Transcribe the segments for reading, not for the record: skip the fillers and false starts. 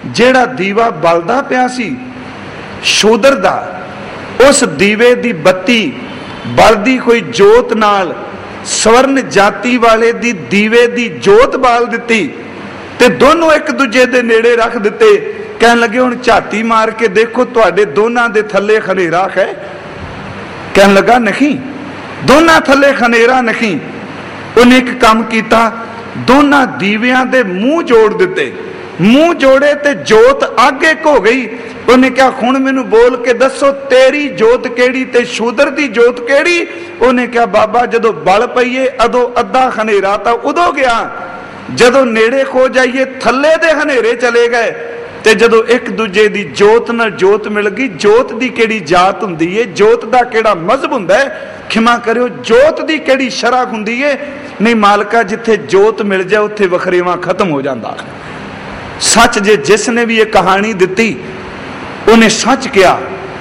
ਜਿਹੜਾ ਦੀਵਾ ਬਲਦਾ ਪਿਆ ਸੀ ਸ਼ੂਦਰ ਦਾ, ਉਸ ਦੀਵੇ ਦੀ ਬੱਤੀ ਬਲਦੀ ਕੋਈ ਜੋਤ ਨਾਲ ਸਵਰਨ ਜਾਤੀ ਵਾਲੇ ਦੀ ਦੀਵੇ ਦੀ ਜੋਤ ਬਾਲ ਦਿੱਤੀ ਤੇ ਦੋਨੋਂ ਇੱਕ ਦੂਜੇ ਦੇ ਨੇੜੇ ਰੱਖ ਦਿੱਤੇ। ਕਹਿਣ ਲੱਗੇ ਹੁਣ ਝਾਤੀ ਮਾਰ ਕੇ ਦੇਖੋ ਤੁਹਾਡੇ ਦੋਨਾਂ ਦੇ ਥੱਲੇ ਖਨੇਰਾ ਹੈ। ਕਹਿਣ ਲੱਗਾ ਨਹੀਂ, ਦੋਨਾਂ ਥੱਲੇ ਖਨੇਰਾ ਨਹੀਂ। ਉਹਨੇ ਇੱਕ ਕੰਮ ਕੀਤਾ, ਦੋਨਾਂ ਦੀਵਿਆਂ ਦੇ ਮੂੰਹ ਜੋੜ ਦਿੱਤੇ। ਮੂੰਹ ਜੋੜੇ ਤੇ ਜੋਤ ਅੱਗ ਇੱਕ ਹੋ ਗਈ। ਉਹਨੇ ਕਿਹਾ ਹੁਣ ਮੈਨੂੰ ਬੋਲ ਕੇ ਦੱਸੋ ਤੇਰੀ ਜੋਤ ਕਿਹੜੀ ਤੇ ਸ਼ੂਦਰ ਦੀ ਜੋਤ ਕਿਹੜੀ? ਉਹਨੇ ਕਿਹਾ ਬਾਬਾ ਜਦੋਂ ਬਲ ਪਈਏ ਉਦੋਂ ਅੱਧਾ ਖਨੇਰਾ ਤਾਂ ਉਦੋਂ ਗਿਆ, ਜਦੋਂ ਨੇੜੇ ਖੋ ਜਾਈਏ ਥੱਲੇ ਦੇ ਹਨੇਰੇ ਚਲੇ ਗਏ। ਤੇ ਜਦੋਂ ਇੱਕ ਦੂਜੇ ਦੀ ਜੋਤ ਨਾਲ ਜੋਤ ਮਿਲ ਗਈ, ਜੋਤ ਦੀ ਕਿਹੜੀ ਜਾਤ ਹੁੰਦੀ ਏ, ਜੋਤ ਦਾ ਕਿਹੜਾ ਮਜ਼ਹਬ ਹੁੰਦਾ ਹੈ, ਖਿਮਾ ਕਰਿਓ ਜੋਤ ਦੀ ਕਿਹੜੀ ਸ਼ਰ੍ਹਾ ਹੁੰਦੀ ਏ। ਨਹੀਂ ਮਾਲਕਾ, ਜਿੱਥੇ ਜੋਤ ਮਿਲ ਜਾਏ ਉੱਥੇ ਵਖਰੇਵਾਂ ਖਤਮ ਹੋ ਜਾਂਦਾ। ਸੱਚ ਜੇ ਜਿਸ ਨੇ ਵੀ ਇਹ ਕਹਾਣੀ ਦਿੱਤੀ ਉਹਨੇ ਸੱਚ ਕਿਹਾ।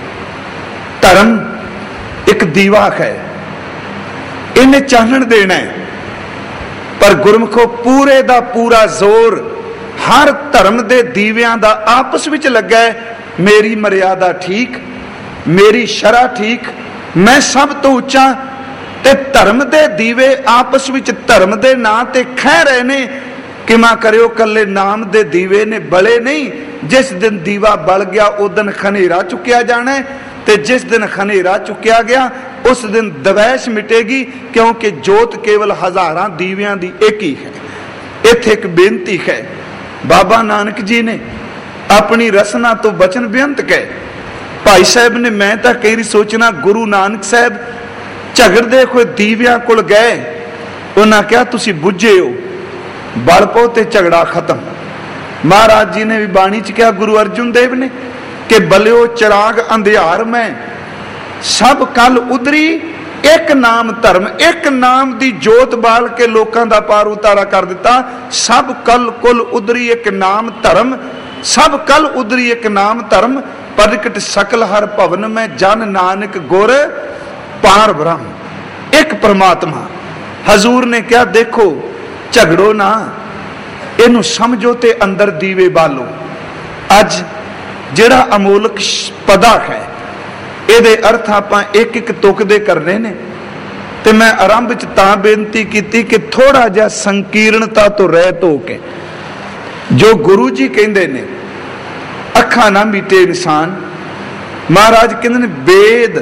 ਧਰਮ ਇੱਕ ਦੀਵਾ ਹੈ, ਇਹਨੇ ਚਾਨਣ ਦੇਣਾ ਹੈ, ਪਰ ਗੁਰਮੁਖੋ ਪੂਰੇ ਦਾ ਪੂਰਾ ਜ਼ੋਰ ਹਰ ਧਰਮ ਦੇ ਦੀਵਿਆਂ ਦਾ ਆਪਸ ਵਿੱਚ ਲੱਗਾ ਹੈ। ਮੇਰੀ ਮਰਿਆਦਾ ਠੀਕ, ਮੇਰੀ ਸ਼ਰ੍ਹਾ ਠੀਕ, ਮੈਂ ਸਭ ਤੋਂ ਉੱਚਾ। ਤੇ ਧਰਮ ਦੇ ਦੀਵੇ ਆਪਸ ਵਿੱਚ ਧਰਮ ਦੇ ਨਾਂ ਤੇ ਖਹਿ ਰਹੇ ਨੇ। ਕਿਮਾ ਕਰਿਓ ਕੱਲੇ ਨਾਮ ਦੇ ਦੀਵੇ ਨੇ ਬਲੇ ਨਹੀਂ। ਜਿਸ ਦਿਨ ਦੀਵਾ ਬਲ ਗਿਆ ਉਸ ਦਿਨ ਖਨੇਰਾ ਚੁੱਕਿਆ ਜਾਣਾ ਹੈ, ਤੇ ਜਿਸ ਦਿਨ ਖਨੇਰਾ ਚੁੱਕਿਆ ਗਿਆ ਉਸ ਦਿਨ ਦਵੈਸ਼ ਮਿਟੇਗੀ, ਕਿਉਂਕਿ ਜੋਤ ਕੇਵਲ ਹਜ਼ਾਰਾਂ ਦੀਵਿਆਂ ਦੀ ਇੱਕ ਹੀ ਹੈ। ਇੱਥੇ ਇੱਕ ਬੇਨਤੀ ਹੈ, ਬਾਬਾ ਨਾਨਕ ਜੀ ਨੇ ਆਪਣੀ ਰਸਨਾ ਤੋਂ ਬਚਨ ਬੇਅੰਤ ਕਹੇ। ਭਾਈ ਸਾਹਿਬ ਨੇ, ਮੈਂ ਤਾਂ ਕਈ ਵਾਰੀ ਸੋਚਣਾ ਗੁਰੂ ਨਾਨਕ ਸਾਹਿਬ ਝਗੜਦੇ ਹੋਏ ਦੀਵਿਆਂ ਕੋਲ ਗਏ, ਉਹਨਾਂ ਕਿਹਾ ਤੁਸੀਂ ਬੁੱਝੇ ਹੋ, ਬਲ ਪਾਓ ਤੇ ਝਗੜਾ ਖਤਮ। ਮਹਾਰਾਜ ਜੀ ਨੇ ਵੀ ਬਾਣੀ ਚ ਕਿਹਾ, ਗੁਰੂ ਅਰਜੁਨ ਦੇਵ ਨੇ, ਕਿ ਬਲਿਓ ਚਿਰਾਗ ਅੰਧਿਆਰ ਮੈਂ ਸਭ ਕਲ ਉਦਰੀ, ਇੱਕ ਨਾਮ ਧਰਮ, ਇੱਕ ਨਾਮ ਦੀ ਜੋਤ ਬਾਲ ਕੇ ਲੋਕਾਂ ਦਾ ਪਾਰ ਉਤਾਰਾ ਕਰ ਦਿੱਤਾ। ਸਭ ਕਲ ਕੁਲ ਉਦਰੀ ਇੱਕ ਨਾਮ ਧਰਮ, ਸਭ ਕਲ ਉਦਰੀ ਇੱਕ ਨਾਮ ਧਰਮ, ਪ੍ਰਗਟ ਸਕਲ ਹਰ ਭਵਨ ਮੈਂ ਜਨ ਨਾਨਕ ਗੁਰ ਪਾਰ ਬ੍ਰਹਮ। ਇੱਕ ਪਰਮਾਤਮਾ। ਹਜ਼ੂਰ ਨੇ ਕਿਹਾ ਦੇਖੋ ਝਗੜੋ ਨਾ, ਇਹਨੂੰ ਸਮਝੋ ਤੇ ਅੰਦਰ ਦੀਵੇ ਬਾਲੋ। ਅੱਜ ਜਿਹੜਾ ਅਮੋਲਕ ਪਦਾ ਹੈ ਇਹਦੇ ਅਰਥ ਆਪਾਂ ਇੱਕ ਇੱਕ ਤੁਕ ਦੇ ਕਰਨੇ ਨੇ। ਤੇ ਮੈਂ ਆਰੰਭ ਚ ਤਾਂ ਬੇਨਤੀ ਕੀਤੀ ਕਿ ਥੋੜਾ ਜਿਹਾ ਸੰਕੀਰਣਤਾ ਤੋਂ ਰਹਿਤ ਹੋ ਕੇ ਜੋ ਗੁਰੂ ਜੀ ਕਹਿੰਦੇ ਨੇ ਅੱਖਾਂ ਨਾ ਮੀਟੇ ਇਨਸਾਨ। ਮਹਾਰਾਜ ਕਹਿੰਦੇ ਨੇ ਵੇਦ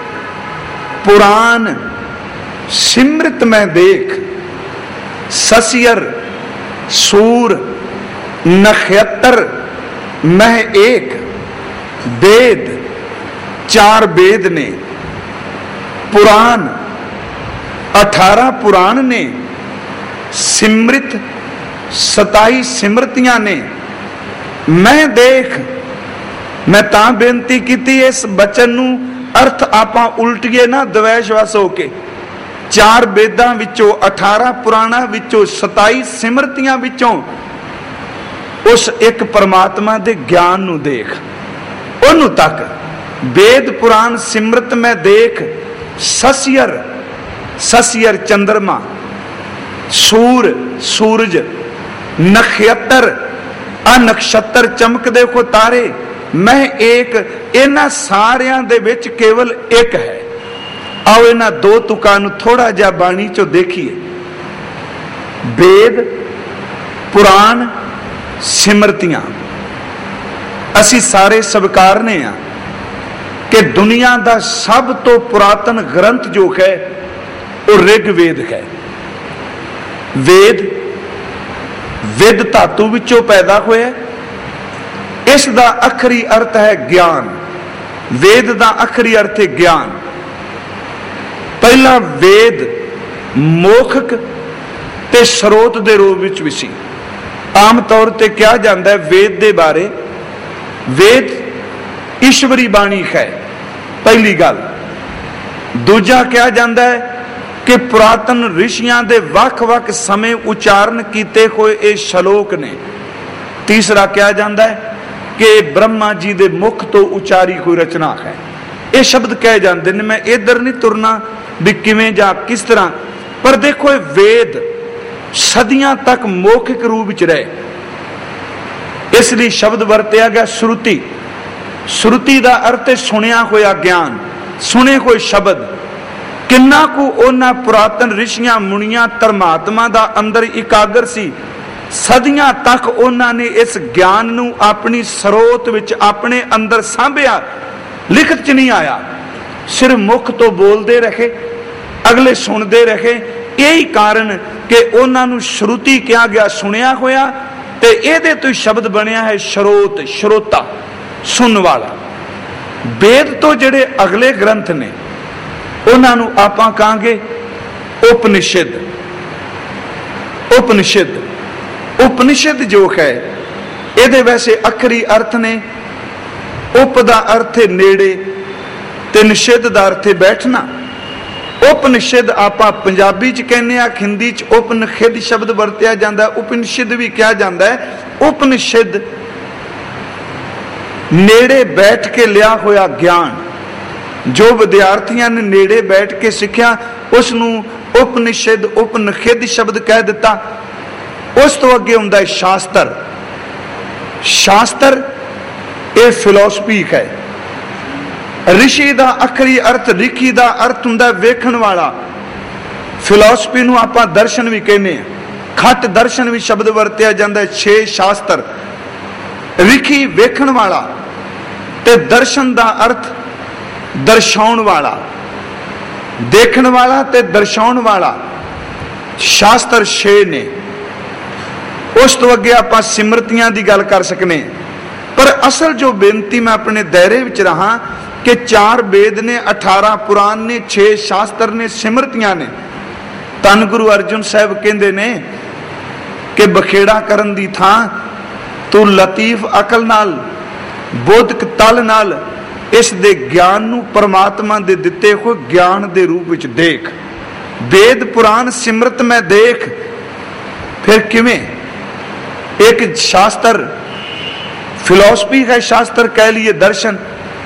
ਪੁਰਾਨ ਸਿਮਰਤ ਮੈਂ ਦੇਖ, ਸਸਿਅਰ ਸੂਰ ਨਖਯੱਤਰ ਮਹਿ ਏਕ। वेद चार वेद ने, पुराण 18 पुराण ने, सिमृत 27 सिमरतियां ने। मैं देख, मैं तां बेनती की इस बचन नूं अर्थ आपां उल्टीए ना द्वैश वस होके। चार वेदां विचों 18 पुराणा विचों 27 सिमरतियां विचों उस एक परमात्मा दे ज्ञान नूं देख, ओनू तक। वेद पुराण सिमरत में देख, ससियर ससियर चंद्रमा, सूर सूरज, नक्षत्र अनक्षत्र चमकदे को तारे, मैं एक, इन्हां सारियां दे विच केवल एक है। आओ इन्हां दो तुकां नूं थोड़ा जिहा बाणी चों देखिए। वेद पुराण सिमरतियां असी सारे स्वीकारने आ कि दुनिया का सब तो पुरातन ग्रंथ जो है वो ऋग्वेद है। वेद विद धातु विचों पैदा होया, इस दा आखिरी अर्थ है ज्ञान। वेद दा आखिरी अर्थ है ज्ञान। पहला वेद मोखक ते स्रोत दे रूप विच भी सी। आम तौर पर कहा जाता है वेद के बारे, वेद ईश्वरी बाणी है, पहली गल। दूजा कहा जाता है कि पुरातन ऋषियों के वख-वख समय उच्चारण किए हुए ये श्लोक ने। तीसरा कहा जाता है कि ब्रह्मा जी के मुख तो उच्चारी कोई रचना है। ये शब्द कहे जाते हैं। मैं इधर नहीं तुरना भी किवें जा किस तरह, पर देखो ये वेद सदियां तक मौखिक रूप च रहे। इसलिए शब्द वरत्या गया श्रुति। श्रुति का अर्थ है सुनिया होया ज्ञान, सुने कोई शब्द। किन्ना को उन्हां पुरातन ऋषियां मुनियां धर्मात्मा दा अंदर इकागर सी, सदियां तक उन्होंने इस ज्ञान नूं अपनी स्रोत विच अपने अंदर सांभिया, लिखत च नहीं आया, सिर्फ मुख तो बोलते रहे, अगले सुनते रहे। यही कारण कि उन्होंने श्रुति कहा गया, सुनिया होया, ते इहदे तो शब्द बनया है श्रोत, श्रोता, सुन वाला। वेद तो जिहड़े अगले ग्रंथ ने उन्होंने आपां कहांगे उपनिषद। उपनिषद उपनिषद जो है ये वैसे अखरी अर्थ ने। उप दा अर्थ है नेड़े ते निषेध दा अर्थ है बैठना। उपनिषद आपां पंजाबी च कहने आ, हिंदी च उपनिषद शब्द वरत्या जाता है, उपनिषद भी कहा जाता है। उपनिषद नेड़े बैठ के लिया होया ज्ञान, जो विद्यार्थियों ने नेड़े बैठ के सीखा उसनूं उपनिषद उपनिषद शब्द कह दिता। उस तो अगे हुंदा है शास्त्र। शास्त्र ये फिलोसफी है। ऋषि का अखरी अर्थ, ऋखी का अर्थ हुंदा वेखण वाला। फिलोसफी नूं आपां दर्शन भी कहने हैं, खट दर्शन भी शब्द वरत्या जाता है। 6 शास्त्र। ऋखी वेखण वाला ते दर्शन का अर्थ दर्शाउण वाला, देखण वाला ते दर्शाउण वाला। शास्त्र 6 ने। उस तो अगे आपां सिमरतियां दी गल कर सकने, पर असल जो बेनती मैं अपने दायरे विच रहा कि 4 वेद ने, 18 पुराण ने, 6 शास्त्र ने, सिमरतियां ने। धन गुरु अर्जुन साहब कहंदे ने कि बखेड़ा करन दी थां तू लतीफ अकल नाल, बोधक तल नाल इस दे ज्ञान नूं परमात्मा दे दिते हुए ज्ञान दे रूप विच देख। वेद पुराण सिमरत में देख। फिर किवें? एक शास्त्र फिलोसफी है, शास्त्र कह लिए दर्शन।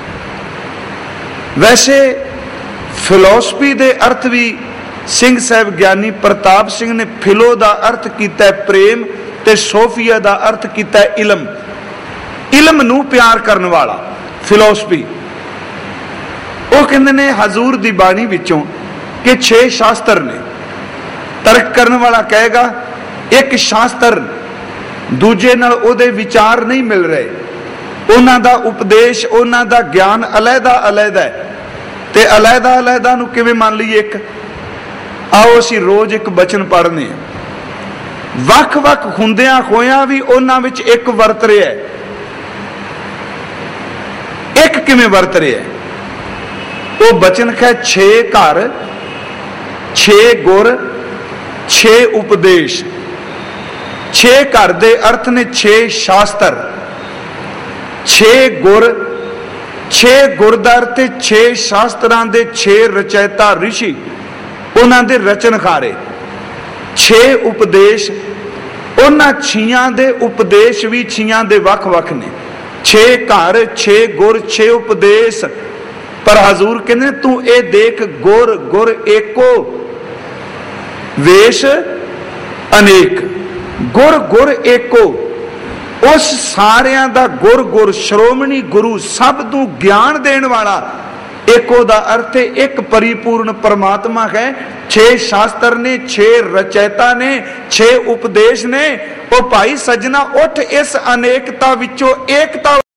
वैसे फिलोसफी दे अर्थ भी सिंह साहब ज्ञानी प्रताप सिंह ने फिलो दा अर्थ कीता है प्रेम, ते सोफिया दा अर्थ कीता है इलम। इलम नूं प्यार करने वाला फिलोसफी। वो कहते ने हजूर दी बाणी विचों कि 6 शास्त्र ने। तर्क करने वाला कहेगा एक शास्त्र दूजे नाल ओदे विचार नहीं मिल रहे, उन्हां दा उपदेश, उन्हां दा ज्ञान अलहदा अलहदा है, ते अलहदा अलहदा नूं किवें मान लईए एक। आओ असीं रोज एक बचन पढ़ने, वख वख हुंदियां होइयां भी उन्हां विच एक वरत रिहा है। एक किवें वरत रिहा है? वो बचन है 6 घर, 6 गुर, 6 उपदेश। 6 घर दे अर्थ ने 6 शास्त्र, 6 गुर। 6 गुर दा अर्थ 6 शास्त्रां दे 6 रचयिता ऋषि, उन्हां दे रचनखारे। 6 उपदेश, उन्हां 6 दे उपदेश भी 6 दे वख वख ने। 6 घर, 6 गुर, 6 उपदेश। पर हजूर कहने तू ए देख, गुर गुर एको, वेश अनेक। गुर गुर एको, उस सारियां दा गुर गुर, श्रोमणी गुरु, सब तू ज्ञान देने वाला। एको दा अर्थ एक परिपूर्ण परमात्मा है। 6 शास्त्र ने, 6 रचयिता ने, 6 उपदेश ने। ओ भाई सजना उठ, इस अनेकता विचों एकता